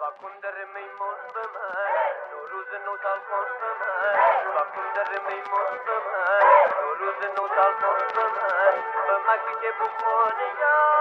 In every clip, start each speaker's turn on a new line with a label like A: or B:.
A: کن در میمون به من روز نو سال کن به من کن در میمون به من روز نو سال کن به من به مکه بخونه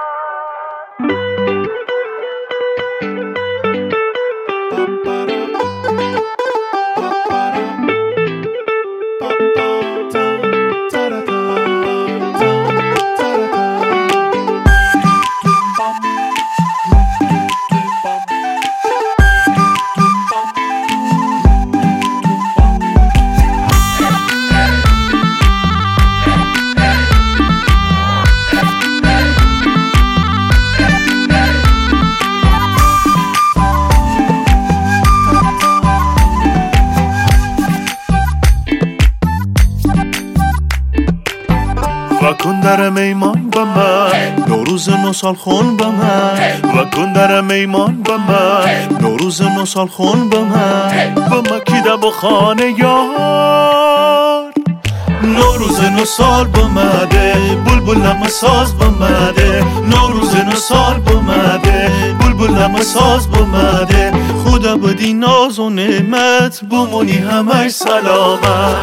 B: و کن در میمان به من نوروز نو سال خون به من و کن در میمان به من نوروز نو سال خون به من به مکیده و خانه یار نوروز نو سال بمده بلبل نغمه ساز بمده نوروز نو سال بمده بلبل نغمه ساز بمده خدا بدی ناز و نعمت بمونی همش سلامت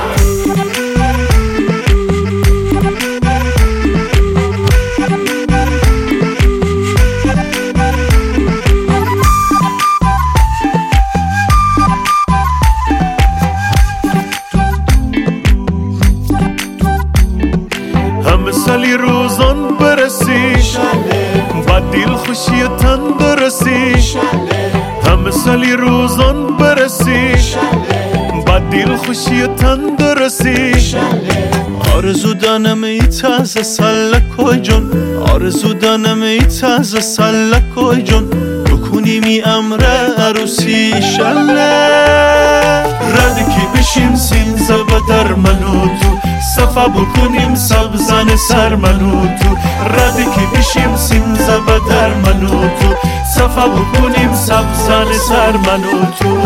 B: همه سالی روزان برسی با دل خوشی تندرستی همه سالی روزان برسی با دل خوشی تندرستی آرزو دانم ای تازه سلکوی جون آرزو دانم ای تازه سلکوی جون بکنی می امره عروسی شله ردی که بشیم سینزه در منو تو صفا بکنیم سبزن سر منو تو ردی که بشیم سینزه در منو تو صفا بکنیم سبزن سر منو تو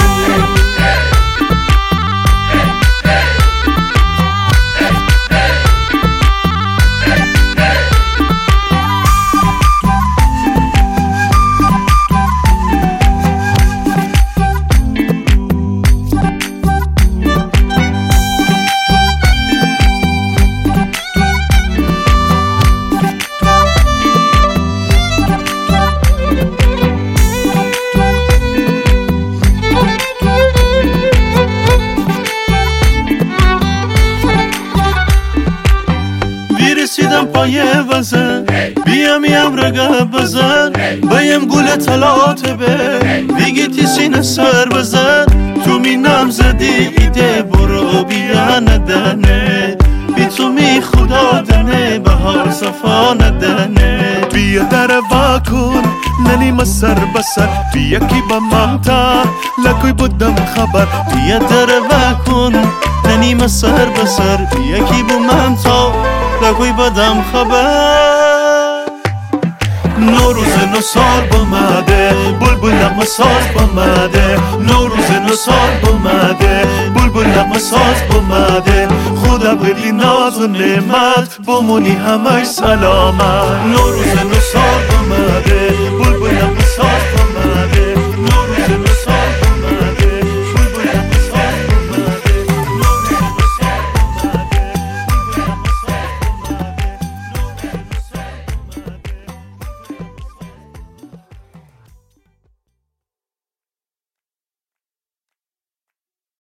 B: رسیدم پای وزن بیام یم رگه بزن بیم گل طلات به دیگه تی سینه سر بزن تو می نم زدی ایده برو بیا ندنه بی تو می خدا دنه بهار صفا ندنه بیا در واکن ننیم سر بسر بیا کی با ممتا لکوی بودم خبر بیا در واکن ننیم سر بسر بیا کی با ممتا لکوی بدم خبر نوروز نو سال بمده بلبل نغمه ساز بمده نوروز نو سال بمده بلبل نغمه ساز بمده خدا بدی ناز و نعمت بمونی همش سلامت نوروز نو سال بمده بلبل